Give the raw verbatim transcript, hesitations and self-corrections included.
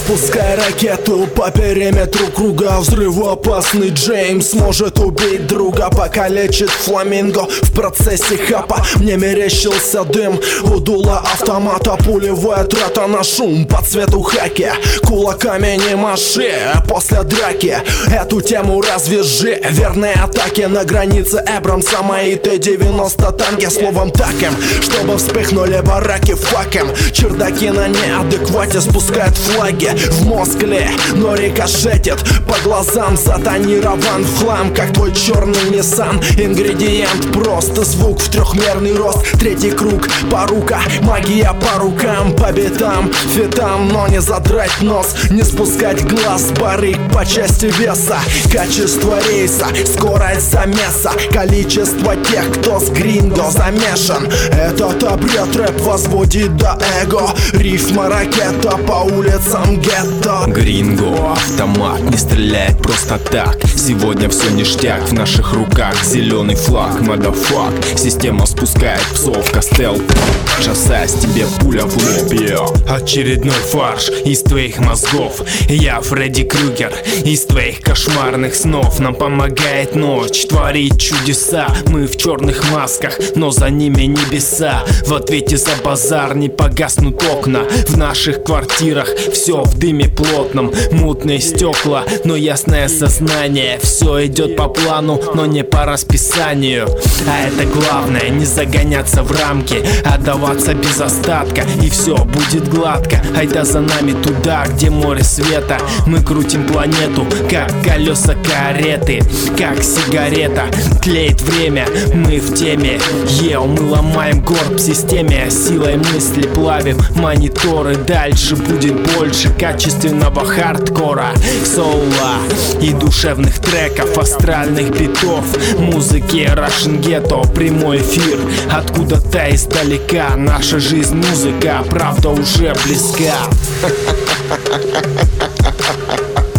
Запускай ракету по периметру круга. Взрывоопасный Джеймс может убить друга, покалечит фламинго в процессе хапа. Мне мерещился дым у дула автомата. Пулевая трата на шум по цвету хаки. Кулаками не маши после драки. Эту тему развяжи. Верные атаки на границе Эбрамса. Мои Т девяносто танки словом таким, чтобы вспыхнули бараки факом. Чердаки на неадеквате спускают флаги в Москве, но рикошетит по глазам. Затонирован в хлам, как твой черный Ниссан. Ингредиент прост, звук в трехмерный рост. Третий круг, порука, магия по рукам, по битам, фитам, но не задрать нос, не спускать глаз, барыг по части веса. Качество рейса, скорость замеса, количество тех, кто с гринго замешан. Этот обряд рэп возводит до эго. Рифма ракета по улицам гетто. Гринго, автомат не стреляет просто так. Сегодня все ништяк, в наших руках зеленый флаг, мадафак. Система спускает псов, костел. Шасась тебе пуля в лоб, йо. Очередной фарш из твоих мозгов. Я Фредди Крюгер из твоих кошмарных снов. Нам помогает ночь творить чудеса. Мы в черных масках, но за ними небеса. В ответе за базар не погаснут окна. В наших квартирах все в дыме плотном. Мутные стекла, но ясное сознание. Все идет по плану, но не по расписанию. А это главное, не загоняться в рамки, отдаваться без остатка, и все будет гладко. Айда за нами туда, где море света. Мы крутим планету, как колеса кареты, как сигарета. Тлеет время, мы в теме. Еу, мы ломаем горб системе. Силой мысли плавим мониторы. Дальше будет больше качественного хардкора, соула и душевных треков, астральных битов, музыки Russian Ghetto. Прямой эфир откуда-то издалека. Наша жизнь музыка, правда уже близка.